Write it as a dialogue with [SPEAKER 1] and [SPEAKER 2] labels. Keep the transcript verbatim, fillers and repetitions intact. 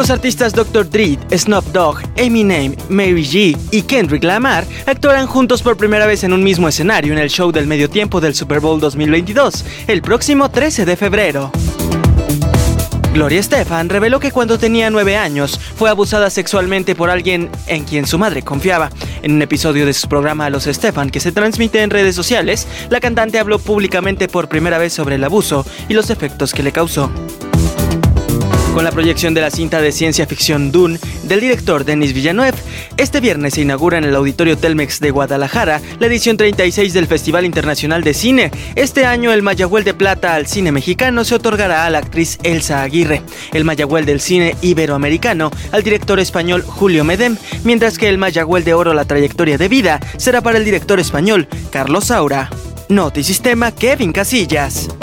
[SPEAKER 1] Los artistas doctor Dre, Snoop Dogg, Eminem, Mary G y Kendrick Lamar actuarán juntos por primera vez en un mismo escenario en el show del medio tiempo del Super Bowl dos mil veintidós, el próximo trece de febrero. Gloria Estefan reveló que cuando tenía nueve años fue abusada sexualmente por alguien en quien su madre confiaba. En un episodio de su programa Los Estefan, que se transmite en redes sociales, la cantante habló públicamente por primera vez sobre el abuso y los efectos que le causó. Con la proyección de la cinta de ciencia ficción Dune del director Denis Villeneuve, este viernes se inaugura en el Auditorio Telmex de Guadalajara la edición treinta y seis del Festival Internacional de Cine. Este año el Mayagüel de Plata al cine mexicano se otorgará a la actriz Elsa Aguirre, el Mayagüel del cine iberoamericano al director español Julio Medem, mientras que el Mayagüel de Oro a la trayectoria de vida será para el director español Carlos Saura. Notisistema, Kevin Casillas.